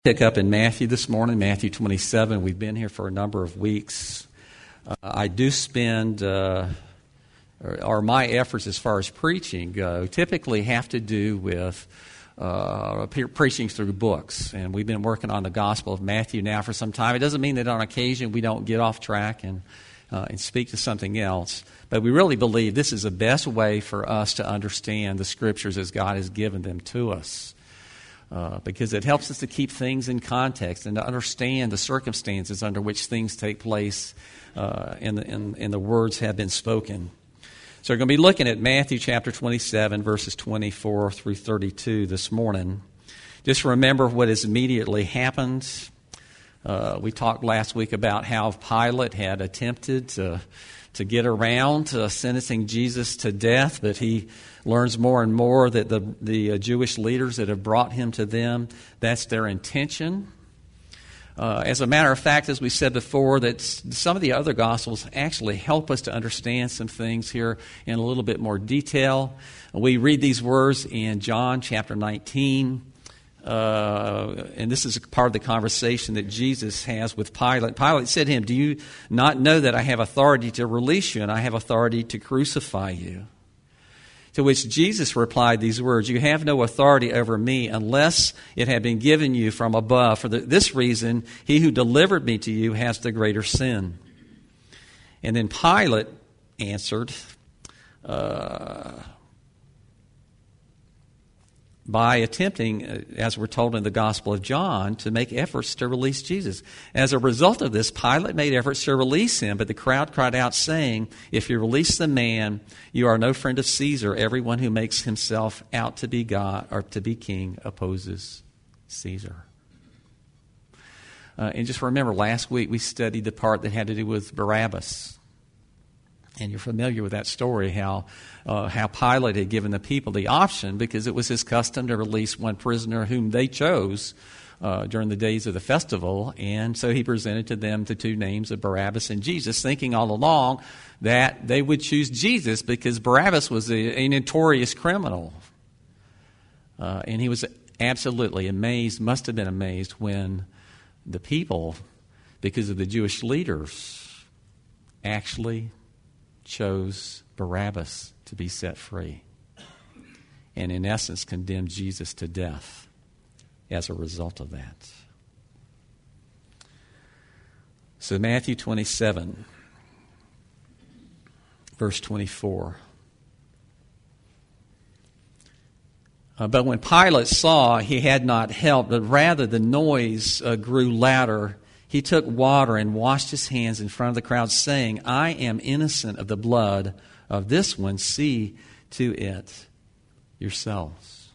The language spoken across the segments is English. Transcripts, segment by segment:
Pick up in Matthew this morning, Matthew 27. We've been here for a number of weeks. I do spend, or my efforts as far as preaching go, typically have to do with preaching through books. And we've been working on the Gospel of Matthew now for some time. It doesn't mean that on occasion we don't get off track and speak to something else. But we really believe this is the best way for us to understand the Scriptures as God has given them to us. Because it helps us to keep things in context and to understand the circumstances under which things take place and the words have been spoken. So we're going to be looking at Matthew chapter 27, verses 24 through 32 this morning. Just remember what has immediately happened. We talked last week about how Pilate had attempted to get around sentencing Jesus to death, but he learns more and more that the Jewish leaders that have brought him to them, that's their intention. As a matter of fact, as we said before, that some of the other Gospels actually help us to understand some things here in a little bit more detail. We read these words in John chapter 19. And this is part of the conversation that Jesus has with Pilate. Pilate said to him, "Do you not know that I have authority to release you and I have authority to crucify you?" To which Jesus replied these words, "You have no authority over me unless it had been given you from above. For this reason, he who delivered me to you has the greater sin." And then Pilate answered, by attempting, as we're told in the Gospel of John, to make efforts to release Jesus. As a result of this, Pilate made efforts to release him, but the crowd cried out, saying, "If you release the man, you are no friend of Caesar. Everyone who makes himself out to be God or to be king opposes Caesar." And just remember, last week we studied the part that had to do with Barabbas. And you're familiar with that story, how Pilate had given the people the option, because it was his custom to release one prisoner whom they chose during the days of the festival. And so he presented to them the two names of Barabbas and Jesus, thinking all along that they would choose Jesus because Barabbas was a notorious criminal. And he was absolutely amazed, must have been amazed, when the people, because of the Jewish leaders, actually chose Barabbas to be set free, and in essence condemned Jesus to death as a result of that. So Matthew 27, verse 24. But when Pilate saw he had not helped, but rather the noise grew louder, he took water and washed his hands in front of the crowd, saying, "I am innocent of the blood of this one. See to it yourselves."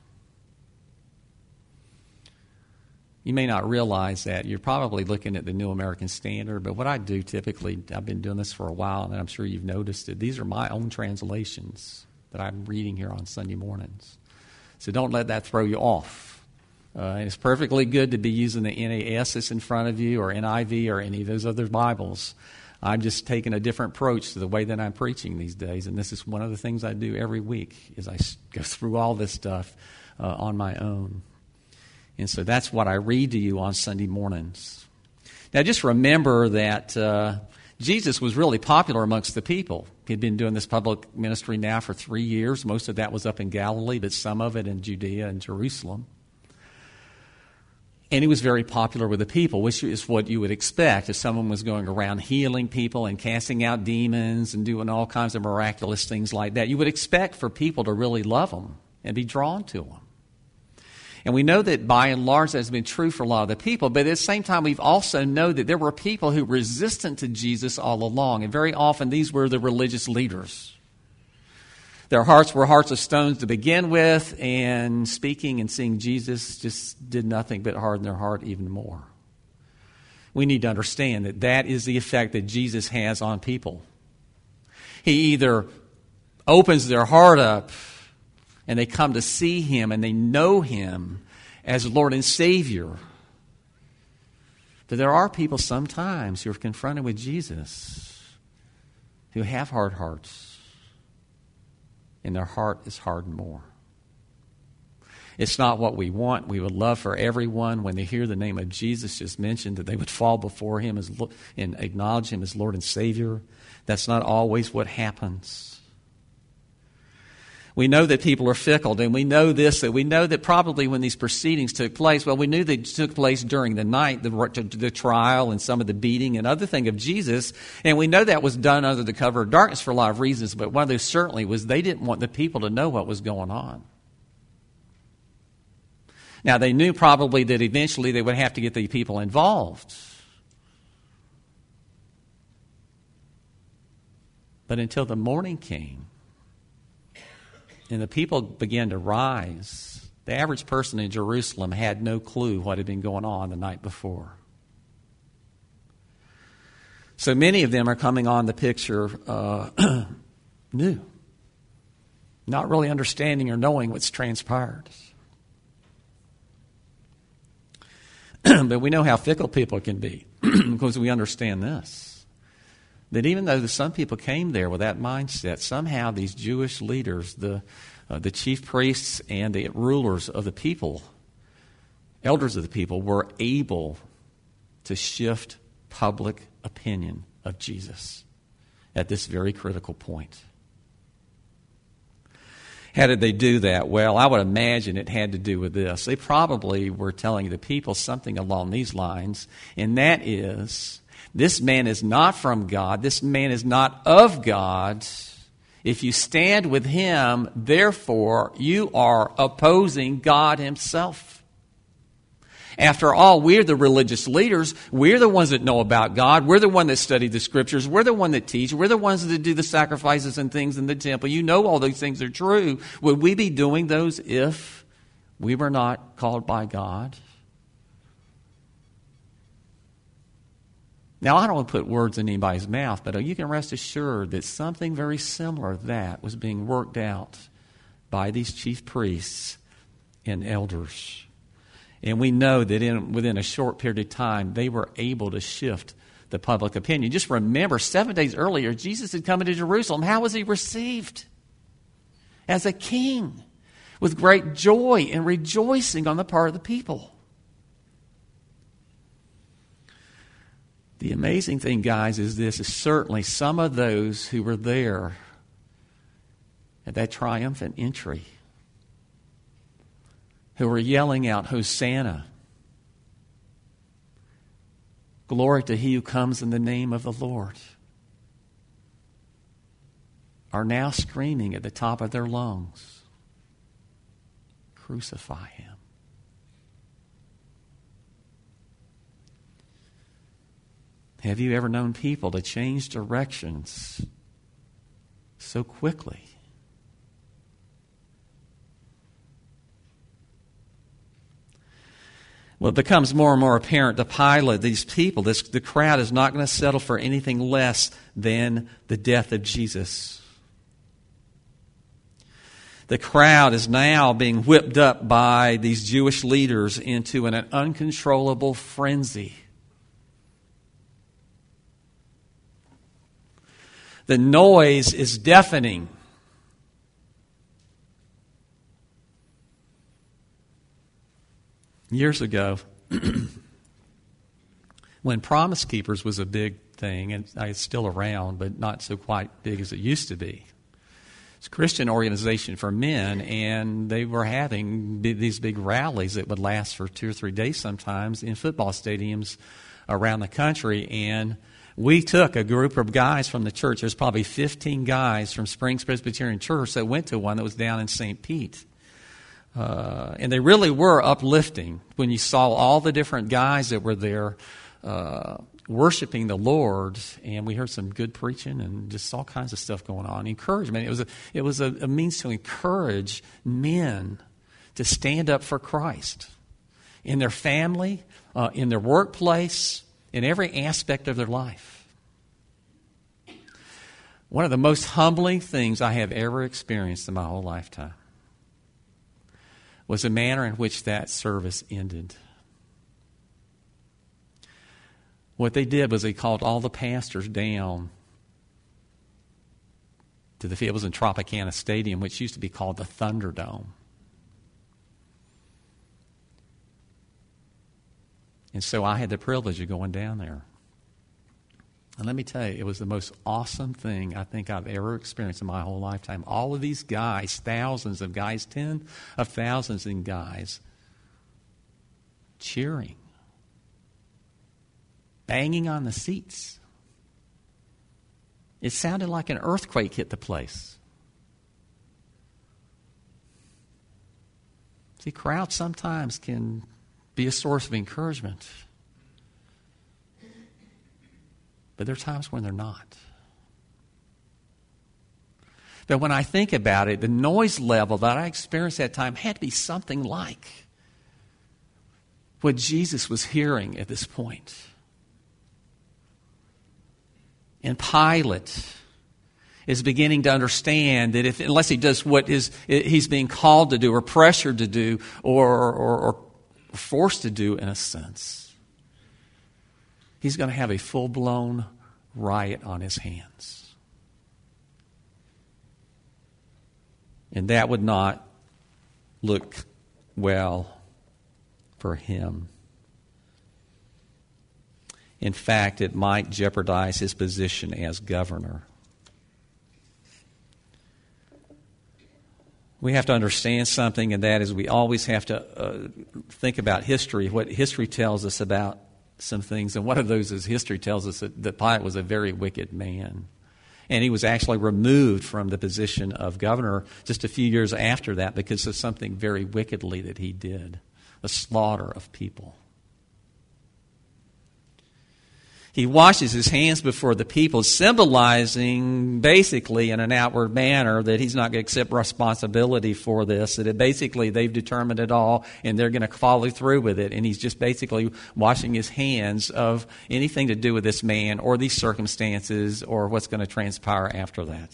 You may not realize that. You're probably looking at the New American Standard, but what I do typically, I've been doing this for a while, and I'm sure you've noticed it, these are my own translations that I'm reading here on Sunday mornings. So don't let that throw you off. And it's perfectly good to be using the NAS that's in front of you, or NIV, or any of those other Bibles. I'm just taking a different approach to the way that I'm preaching these days, and this is one of the things I do every week, is I go through all this stuff on my own. And so that's what I read to you on Sunday mornings. Now just remember that Jesus was really popular amongst the people. He'd been doing this public ministry now for 3 years. Most of that was up in Galilee, but some of it in Judea and Jerusalem. And he was very popular with the people, which is what you would expect if someone was going around healing people and casting out demons and doing all kinds of miraculous things like that. You would expect for people to really love him and be drawn to him. And we know that by and large that has been true for a lot of the people, but at the same time we've also known that there were people who were resistant to Jesus all along, and very often these were the religious leaders. Their hearts were hearts of stones to begin with, and speaking and seeing Jesus just did nothing but harden their heart even more. We need to understand that that is the effect that Jesus has on people. He either opens their heart up and they come to see him and they know him as Lord and Savior. But there are people sometimes who are confronted with Jesus who have hard hearts, and their heart is hardened more. It's not what we want. We would love for everyone, when they hear the name of Jesus just mentioned, that they would fall before him and acknowledge him as Lord and Savior. That's not always what happens. We know that people are fickle, and we know this, that we know that probably when these proceedings took place, well, we knew they took place during the night, the trial and some of the beating and other thing of Jesus, and we know that was done under the cover of darkness for a lot of reasons, but one of those certainly was they didn't want the people to know what was going on. Now, they knew probably that eventually they would have to get the people involved. But until the morning came, and the people began to rise, the average person in Jerusalem had no clue what had been going on the night before. So many of them are coming on the picture new, not really understanding or knowing what's transpired. But we know how fickle people can be because we understand this. That even though some people came there with that mindset, somehow these Jewish leaders, the chief priests and the rulers of the people, elders of the people, were able to shift public opinion of Jesus at this very critical point. How did they do that? Well, I would imagine it had to do with this. They probably were telling the people something along these lines, and that is, this man is not from God. This man is not of God. If you stand with him, therefore, you are opposing God himself. After all, we're the religious leaders. We're the ones that know about God. We're the ones that study the Scriptures. We're the ones that teach. We're the ones that do the sacrifices and things in the temple. You know all those things are true. Would we be doing those if we were not called by God? Now, I don't want to put words in anybody's mouth, but you can rest assured that something very similar to that was being worked out by these chief priests and elders. And we know that within a short period of time, they were able to shift the public opinion. Just remember, 7 days earlier, Jesus had come into Jerusalem. How was he received? As a king, with great joy and rejoicing on the part of the people. The amazing thing, guys, is this, is certainly some of those who were there at that triumphant entry, who were yelling out, Hosanna, glory to he who comes in the name of the Lord, are now screaming at the top of their lungs, crucify him. Have you ever known people to change directions so quickly? Well, it becomes more and more apparent to Pilate, these people, the crowd is not going to settle for anything less than the death of Jesus. The crowd is now being whipped up by these Jewish leaders into an uncontrollable frenzy. The noise is deafening. Years ago, when Promise Keepers was a big thing, and it's still around, but not so quite big as it used to be. It's a Christian organization for men, and they were having these big rallies that would last for 2 or 3 days sometimes in football stadiums around the country, and we took a group of guys from the church. There's probably 15 guys from Springs Presbyterian Church that went to one that was down in St. Pete. And they really were uplifting when you saw all the different guys that were there worshiping the Lord. And we heard some good preaching and just all kinds of stuff going on. Encouragement. It was a means to encourage men to stand up for Christ in their family, in their workplace, in every aspect of their life. One of the most humbling things I have ever experienced in my whole lifetime was the manner in which that service ended. What they did was they called all the pastors down to it was in Tropicana Stadium, which used to be called the Thunderdome. And so I had the privilege of going down there. And let me tell you, it was the most awesome thing I think I've ever experienced in my whole lifetime. All of these guys, thousands of guys, tens of thousands of guys, cheering, banging on the seats. It sounded like an earthquake hit the place. See, crowds sometimes can be a source of encouragement. But there are times when they're not. But when I think about it, the noise level that I experienced at that time had to be something like what Jesus was hearing at this point. And Pilate is beginning to understand that unless he does what he's being called to do or pressured to do or forced to do in a sense, he's going to have a full-blown riot on his hands. And that would not look well for him. In fact, it might jeopardize his position as governor. We have to understand something, and that is we always have to think about history, what history tells us about some things. And one of those is history tells us that Pilate was a very wicked man. And he was actually removed from the position of governor just a few years after that because of something very wickedly that he did, a slaughter of people. He washes his hands before the people, symbolizing basically in an outward manner that he's not going to accept responsibility for this, that basically they've determined it all and they're going to follow through with it. And he's just basically washing his hands of anything to do with this man or these circumstances or what's going to transpire after that.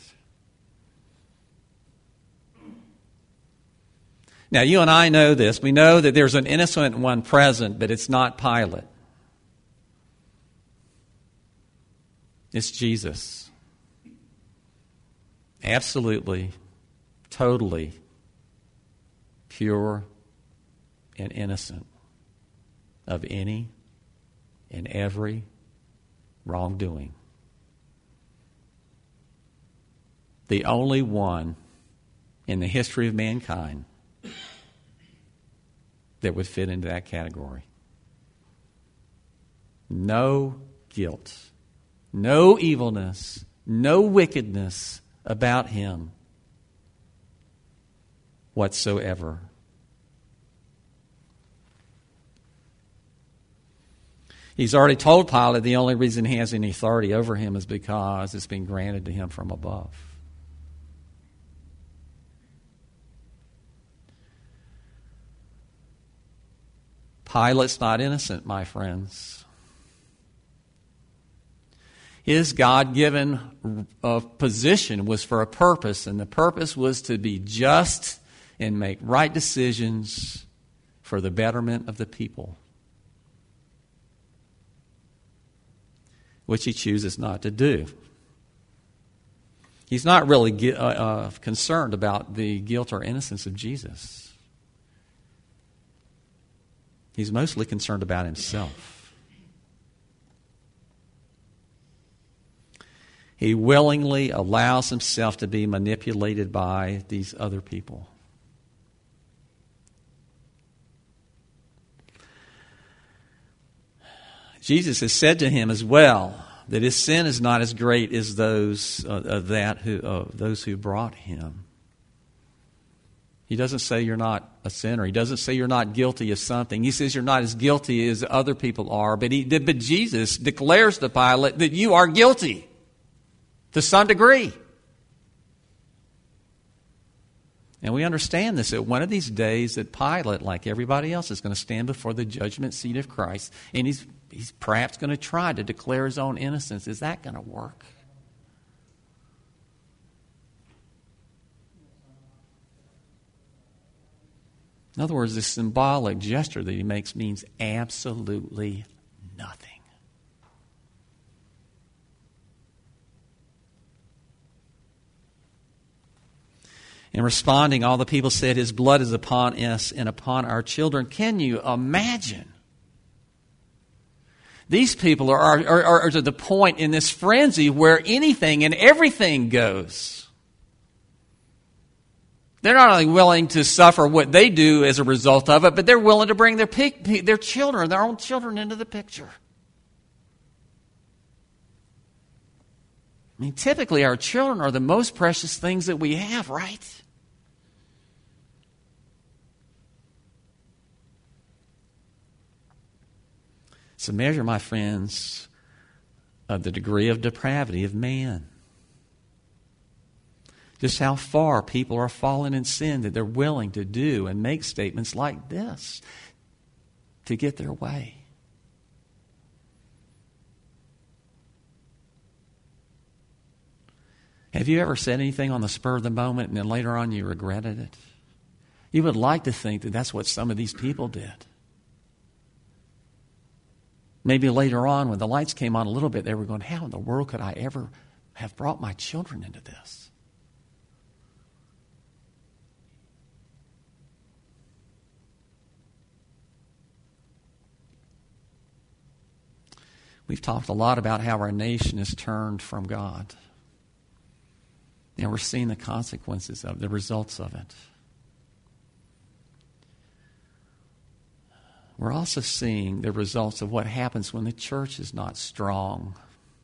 Now, you and I know this. We know that there's an innocent one present, but it's not Pilate. It's Jesus. Absolutely, totally pure and innocent of any and every wrongdoing. The only one in the history of mankind that would fit into that category. No guilt. No evilness, no wickedness about him whatsoever. He's already told Pilate the only reason he has any authority over him is because it's been granted to him from above. Pilate's not innocent, my friends. His God-given position was for a purpose, and the purpose was to be just and make right decisions for the betterment of the people, which he chooses not to do. He's not really concerned about the guilt or innocence of Jesus. He's mostly concerned about himself. He willingly allows himself to be manipulated by these other people. Jesus has said to him as well that his sin is not as great as those who brought him. He doesn't say you're not a sinner. He doesn't say you're not guilty of something. He says you're not as guilty as other people are. But Jesus declares to Pilate that you are guilty. To some degree. And we understand this, that one of these days that Pilate, like everybody else, is going to stand before the judgment seat of Christ, and he's perhaps going to try to declare his own innocence. Is that going to work? In other words, this symbolic gesture that he makes means absolutely nothing. In responding, all the people said, his blood is upon us and upon our children. Can you imagine These people are to the point in this frenzy where anything and everything goes. They're not only willing to suffer what they do as a result of it, but they're willing to bring their children, their own children, into the picture. I mean, typically our children are the most precious things that we have, right? It's a measure, my friends, of the degree of depravity of man. Just how far people are fallen in sin that they're willing to do and make statements like this to get their way. Have you ever said anything on the spur of the moment and then later on you regretted it? You would like to think that that's what some of these people did. Maybe later on when the lights came on a little bit, they were going, how in the world could I ever have brought my children into this? We've talked a lot about how our nation is turned from God. And we're seeing the consequences of the results of it. We're also seeing the results of what happens when the church is not strong.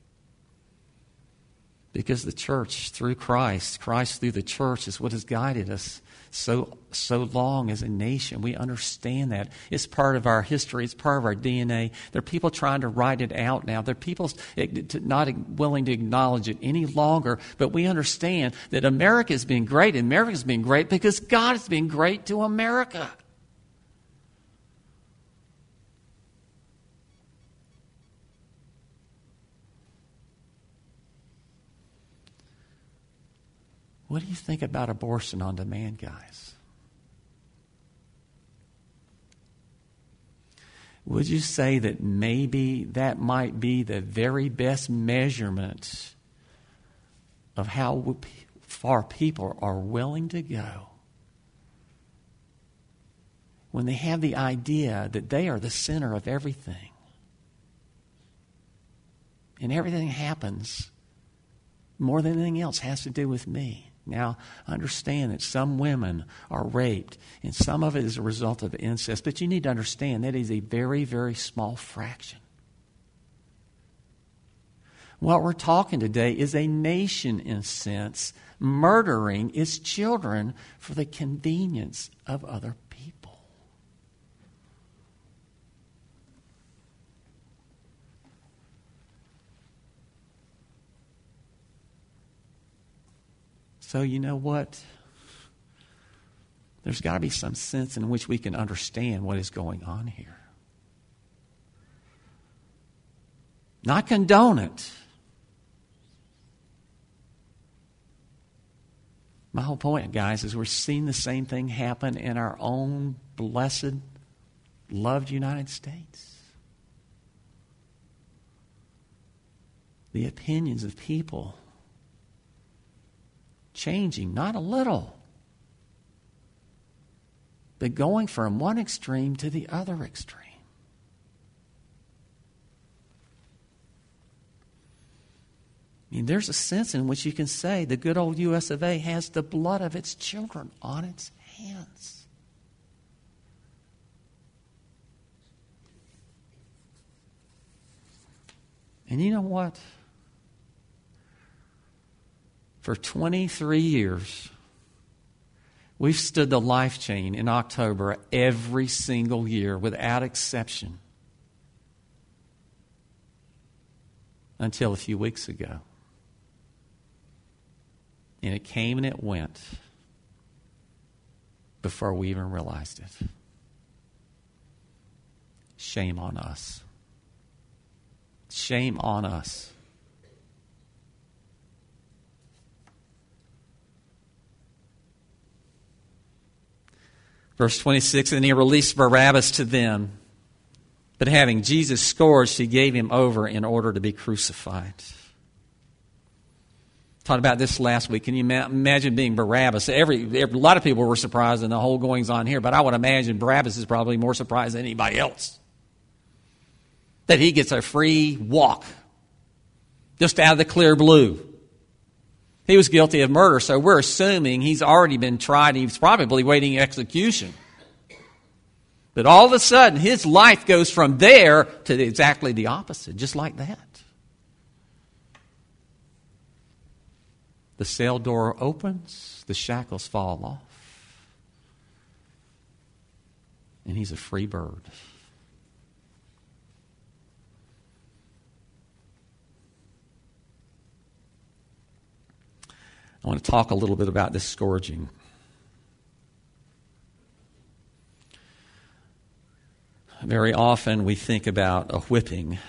Because the church, through Christ through the church is what has guided us so long as a nation. We understand that. It's part of our history. It's part of our DNA. There are people trying to write it out now. There are people not willing to acknowledge it any longer. But we understand that America has been great. And America has been great because God has been great to America. What do you think about abortion on demand, guys? Would you say that maybe that might be the very best measurement of how far people are willing to go when they have the idea that they are the center of everything? And everything happens, more than anything else, has to do with me. Now, understand that some women are raped, and some of it is a result of incest. But you need to understand that is a very, very small fraction. What we're talking today is a nation, in a sense, murdering its children for the convenience of other people. So you know what? There's got to be some sense in which we can understand what is going on here. Not condone it. My whole point, guys, is we're seeing the same thing happen in our own blessed, loved United States. The opinions of people changing, not a little, but going from one extreme to the other extreme. I mean, there's a sense in which you can say the good old US of A has the blood of its children on its hands. And you know what? For 23 years, we've stood the life chain in October every single year without exception until a few weeks ago. And it came and it went before we even realized it. Shame on us. Shame on us. Verse 26, and he released Barabbas to them, but having Jesus scourged, he gave him over in order to be crucified. Talked about this last week. Can you imagine being Barabbas? A lot of people were surprised in the whole goings on here, but I would imagine Barabbas is probably more surprised than anybody else. that he gets a free walk just out of the clear blue. He was guilty of murder, so we're assuming he's already been tried. He's probably waiting execution. But all of a sudden, his life goes from there to exactly the opposite, just like that. The cell door opens, the shackles fall off, and he's a free bird. I want to talk a little bit about this scourging. Very often we think about a whipping.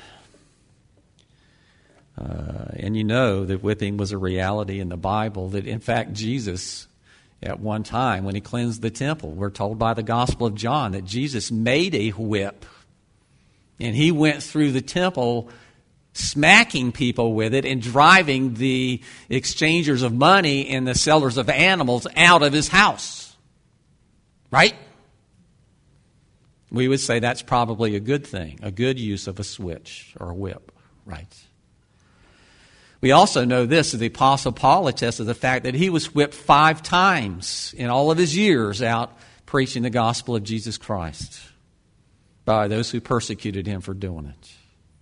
And you know that whipping was a reality in the Bible, that in fact Jesus, at one time when he cleansed the temple, we're told by the Gospel of John that Jesus made a whip. And he went through the temple smacking people with it and driving the exchangers of money and the sellers of animals out of his house. Right? We would say that's probably a good thing, a good use of a switch or a whip. Right? We also know this, that the Apostle Paul attests to the fact that he was whipped 5 times in all of his years out preaching the gospel of Jesus Christ by those who persecuted him for doing it.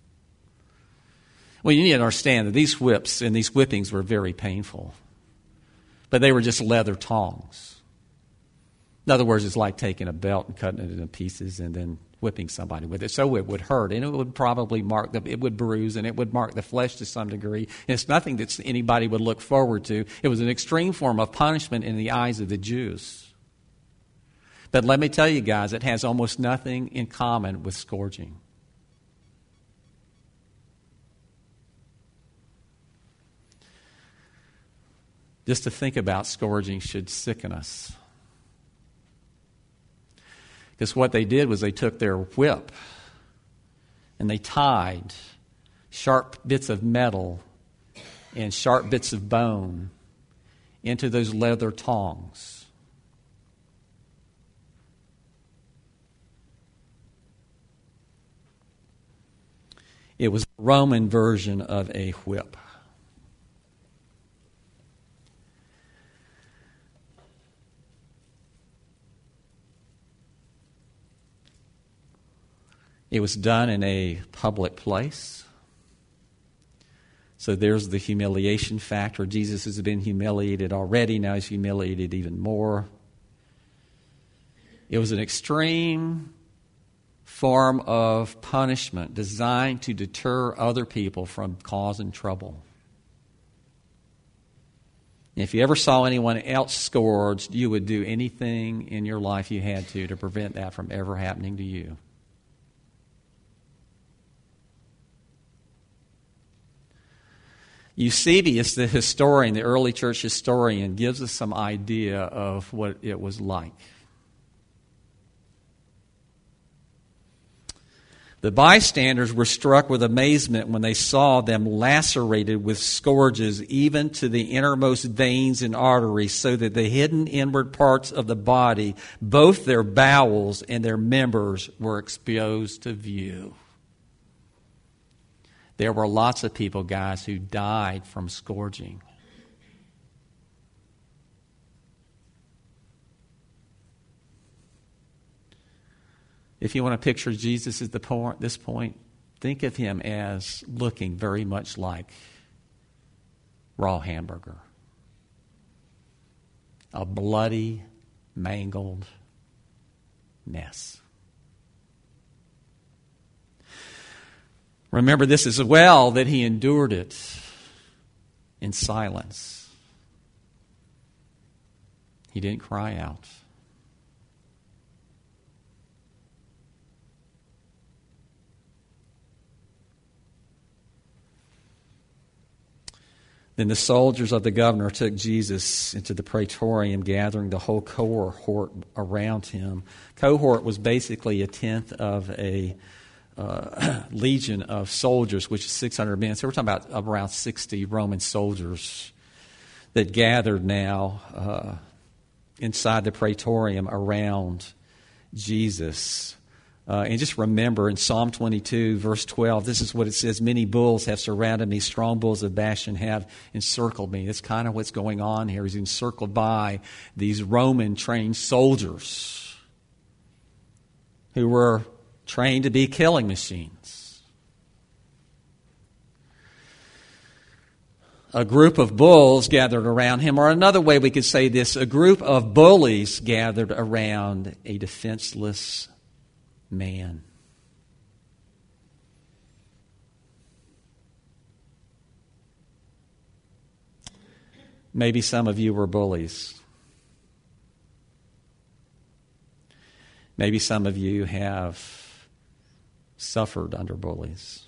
Well, you need to understand that these whips and these whippings were very painful. But they were just leather tongs. In other words, it's like taking a belt and cutting it into pieces and then whipping somebody with it. So it would hurt, and it would probably it would bruise, and it would mark the flesh to some degree. And it's nothing that anybody would look forward to. It was an extreme form of punishment in the eyes of the Jews. But let me tell you guys, it has almost nothing in common with scourging. Just to think about scourging should sicken us. Because what they did was they took their whip and they tied sharp bits of metal and sharp bits of bone into those leather tongs. It was a Roman version of a whip. It was done in a public place. So there's the humiliation factor. Jesus has been humiliated already. Now he's humiliated even more. It was an extreme form of punishment designed to deter other people from causing trouble. If you ever saw anyone else scourged, you would do anything in your life you had to prevent that from ever happening to you. Eusebius, the historian, the early church historian, gives us some idea of what it was like. The bystanders were struck with amazement when they saw them lacerated with scourges, even to the innermost veins and arteries, so that the hidden inward parts of the body, both their bowels and their members, were exposed to view. There were lots of people, guys, who died from scourging. If you want to picture Jesus at this point, think of him as looking very much like raw hamburger. A bloody, mangled mess. Remember this as well, that he endured it in silence. He didn't cry out. Then the soldiers of the governor took Jesus into the praetorium, gathering the whole cohort around him. Cohort was basically a tenth of a legion of soldiers, which is 600 men. So we're talking about around 60 Roman soldiers that gathered now inside the praetorium around Jesus. And just remember in Psalm 22, verse 12, this is what it says: many bulls have surrounded me, strong bulls of Bashan have encircled me. That's kind of what's going on here. He's encircled by these Roman trained soldiers who were trained to be killing machines. A group of bulls gathered around him, or another way we could say this, a group of bullies gathered around a defenseless man. Maybe some of you were bullies. Maybe some of you have suffered under bullies.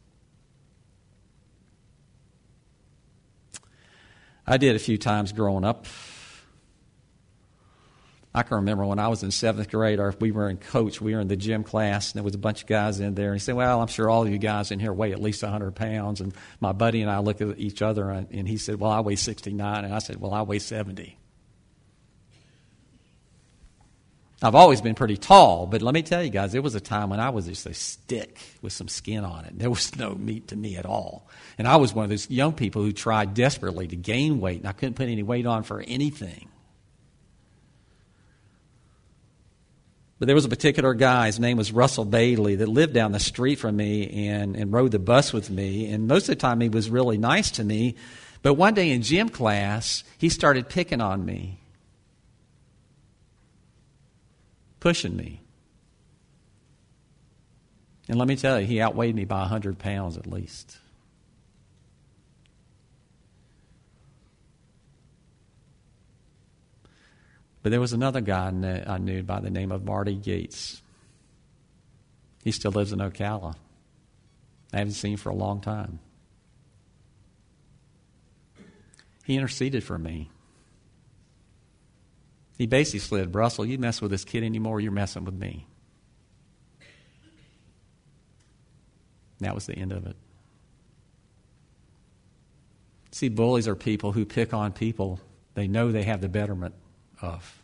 I did a few times growing up. I can remember when I was in 7th grade, we were in the gym class, and there was a bunch of guys in there. And he said, well, I'm sure all of you guys in here weigh at least 100 pounds. And my buddy and I looked at each other, and he said, well, I weigh 69. And I said, well, I weigh 70. I've always been pretty tall, but let me tell you guys, there was a time when I was just a stick with some skin on it. There was no meat to me at all. And I was one of those young people who tried desperately to gain weight, and I couldn't put any weight on for anything. But there was a particular guy, his name was Russell Bailey, that lived down the street from me and rode the bus with me. And most of the time he was really nice to me. But one day in gym class, he started picking on me, pushing me. And let me tell you, he outweighed me by 100 pounds at least. But there was another guy I knew by the name of Marty Gates. He still lives in Ocala. I haven't seen him for a long time. He interceded for me. He basically said, Russell, you mess with this kid anymore, you're messing with me. And that was the end of it. See, bullies are people who pick on people they know they have the betterment of.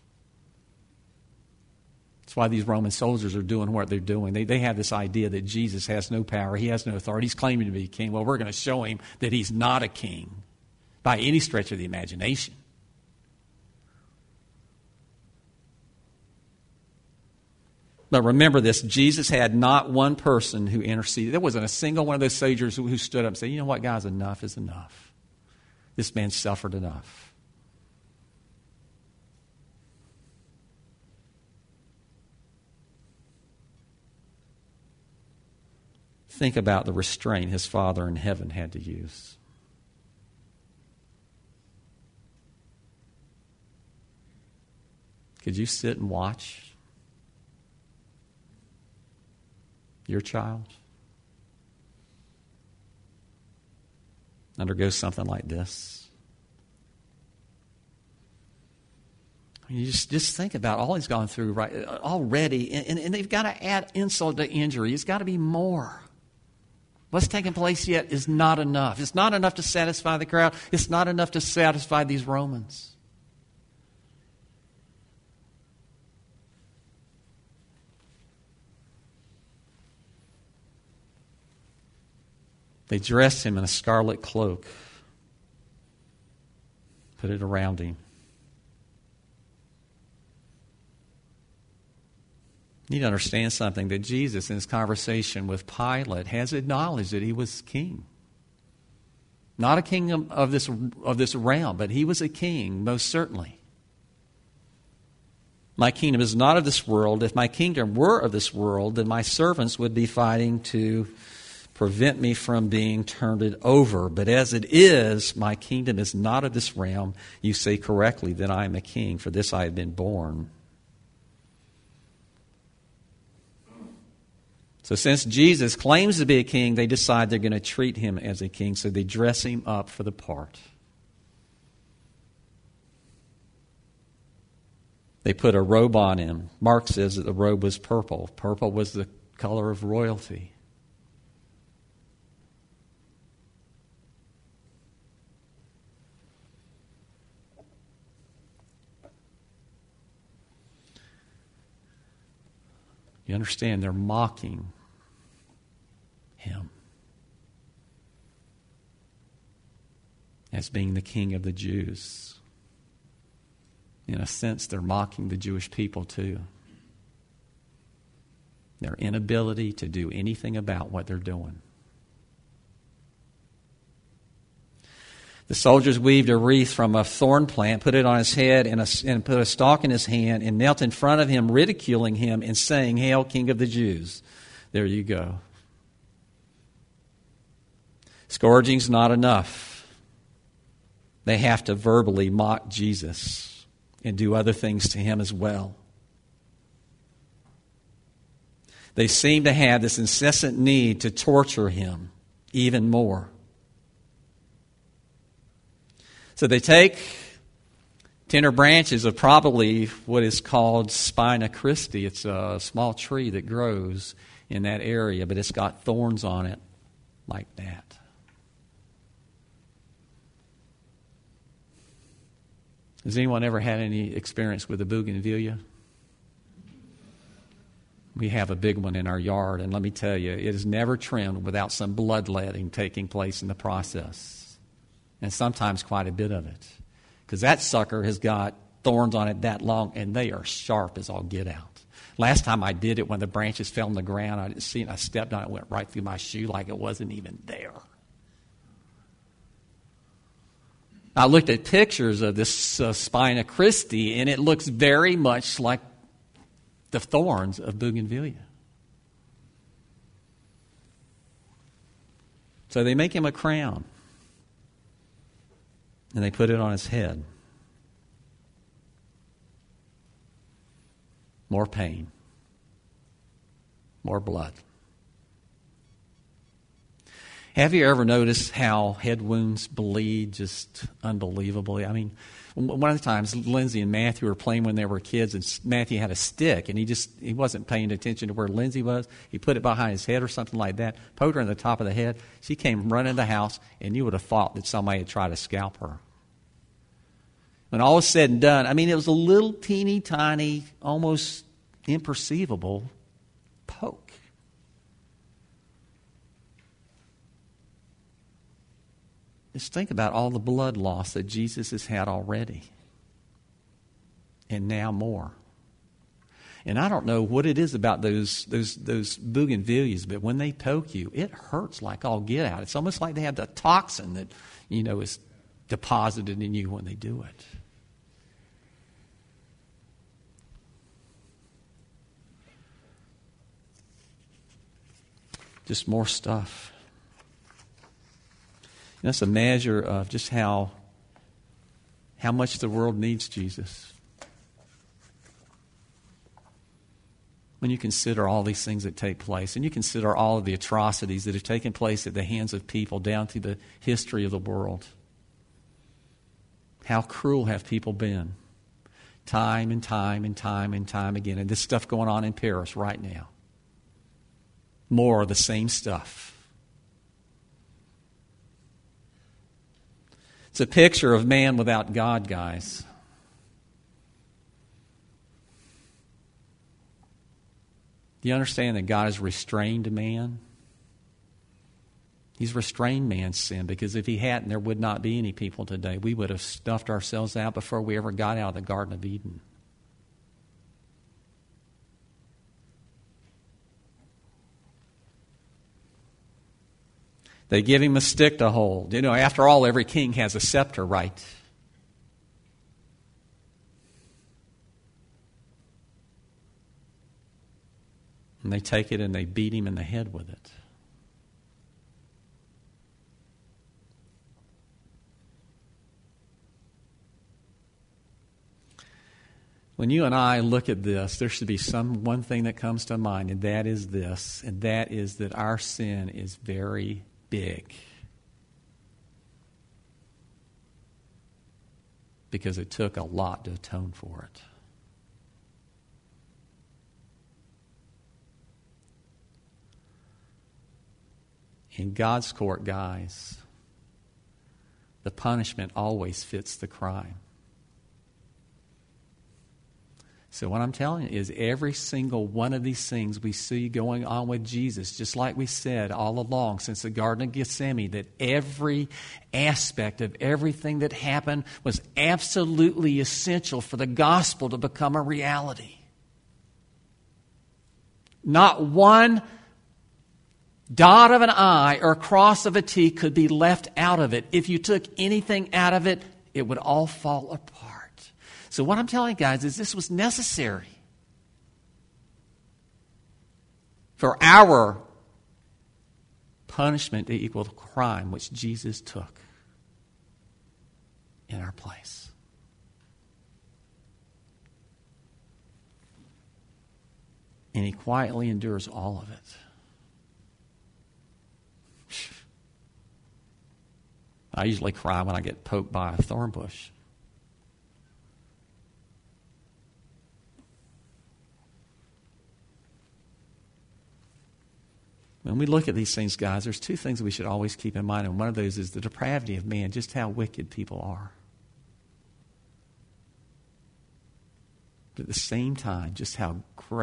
That's why these Roman soldiers are doing what they're doing. They have this idea that Jesus has no power, he has no authority, he's claiming to be a king. Well, we're going to show him that he's not a king by any stretch of the imagination. But remember this, Jesus had not one person who interceded. There wasn't a single one of those soldiers who stood up and said, you know what, guys, enough is enough. This man suffered enough. Think about the restraint his Father in heaven had to use. Could you sit and watch your child undergo something like this? You just think about all he's gone through right already, and they've got to add insult to injury. It's got to be more. What's taking place yet is not enough. It's not enough to satisfy the crowd. It's not enough to satisfy these Romans. They dressed him in a scarlet cloak, put it around him. You need to understand something, that Jesus, in his conversation with Pilate, has acknowledged that he was king. Not a king of this realm, but he was a king, most certainly. My kingdom is not of this world. If my kingdom were of this world, then my servants would be fighting to prevent me from being turned it over. But as it is, my kingdom is not of this realm. You say correctly that I am a king, for this I have been born. So since Jesus claims to be a king, they decide they're going to treat him as a king, so they dress him up for the part. They put a robe on him. Mark says that the robe was purple. Purple was the color of royalty. You You understand? They're mocking him as being the king of the Jews. In a sense, they're mocking the Jewish people too. Their inability to do anything about what they're doing. The soldiers weaved a wreath from a thorn plant, put it on his head, and put a stalk in his hand, and knelt in front of him, ridiculing him and saying, "Hail, King of the Jews." There you go. Scourging's not enough. They have to verbally mock Jesus and do other things to him as well. They seem to have this incessant need to torture him even more. So they take tender branches of probably what is called Spina Christi. It's a small tree that grows in that area, but it's got thorns on it like that. Has anyone ever had any experience with a bougainvillea? We have a big one in our yard, and let me tell you, it is never trimmed without some bloodletting taking place in the process. And sometimes quite a bit of it. Because that sucker has got thorns on it that long, and they are sharp as all get out. Last time I did it, when the branches fell on the ground, I didn't see it, and I stepped on it, went right through my shoe like it wasn't even there. I looked at pictures of this Spina Christi, and it looks very much like the thorns of bougainvillea. So they make him a crown. And they put it on his head. More pain. More blood. Have you ever noticed how head wounds bleed just unbelievably? I mean, one of the times Lindsay and Matthew were playing when they were kids, and Matthew had a stick, and he wasn't paying attention to where Lindsay was. He put it behind his head or something like that, poked her in the top of the head. She came running in the house, and you would have thought that somebody had tried to scalp her. When all was said and done, I mean, it was a little teeny tiny, almost imperceivable poke. Just think about all the blood loss that Jesus has had already. And now more. And I don't know what it is about those bougainvilleas, but when they poke you, it hurts like all get out. It's almost like they have the toxin that, is deposited in you when they do it. Just more stuff. That's a measure of just how much the world needs Jesus. When you consider all these things that take place, and you consider all of the atrocities that have taken place at the hands of people down through the history of the world. How cruel have people been? Time and time and time and time again. And this stuff going on in Paris right now. More of the same stuff. It's a picture of man without God, guys. Do you understand that God has restrained man? He's restrained man's sin, because if he hadn't, there would not be any people today. We would have stuffed ourselves out before we ever got out of the Garden of Eden. They give him a stick to hold. After all, every king has a scepter, right? And they take it and they beat him in the head with it. When you and I look at this, there should be one thing that comes to mind, and that is this, and that is that our sin is very big. Because it took a lot to atone for it. In God's court, guys, the punishment always fits the crime. So what I'm telling you is every single one of these things we see going on with Jesus, just like we said all along since the Garden of Gethsemane, that every aspect of everything that happened was absolutely essential for the gospel to become a reality. Not one dot of an I or cross of a T could be left out of it. If you took anything out of it, it would all fall apart. So what I'm telling you guys is this was necessary for our punishment to equal the crime which Jesus took in our place. And he quietly endures all of it. I usually cry when I get poked by a thorn bush. When we look at these things, guys, there's two things we should always keep in mind, and one of those is the depravity of man, just how wicked people are. But at the same time, just how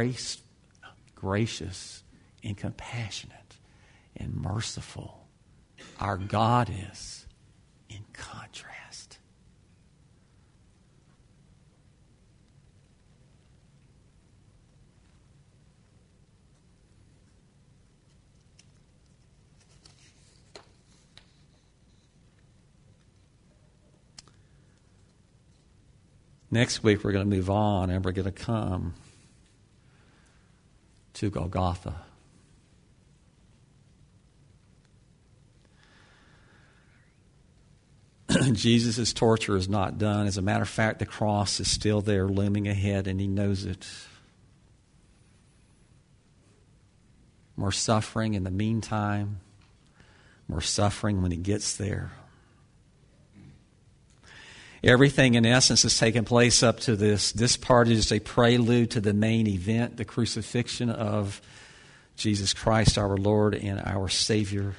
gracious and compassionate and merciful our God is in contrast. Next week, we're going to move on and we're going to come to Golgotha. Jesus' torture is not done. As a matter of fact, the cross is still there looming ahead, and he knows it. More suffering in the meantime, more suffering when he gets there. Everything, in essence, has taken place up to this. This part is a prelude to the main event, the crucifixion of Jesus Christ, our Lord and our Savior.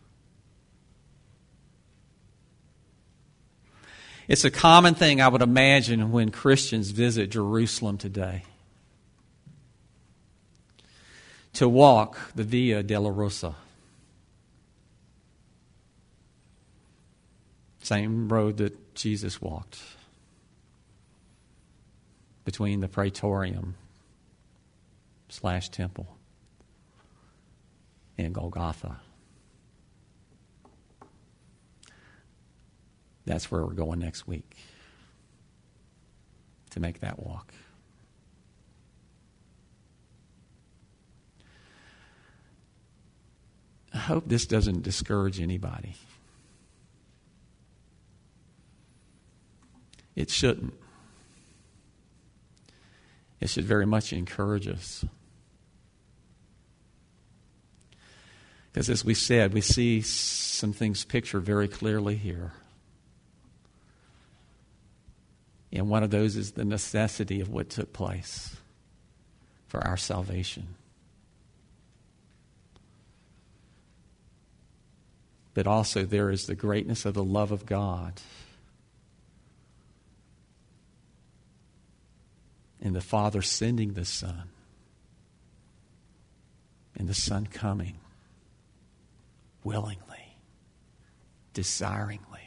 It's a common thing, I would imagine, when Christians visit Jerusalem today, to walk the Via Dolorosa. Same road that Jesus walked between the Praetorium / temple and Golgotha. That's where we're going next week to make that walk. I hope this doesn't discourage anybody. It shouldn't. It should very much encourage us. Because as we said, we see some things pictured very clearly here. And one of those is the necessity of what took place for our salvation. But also there is the greatness of the love of God and the Father sending the Son and the Son coming willingly, desiringly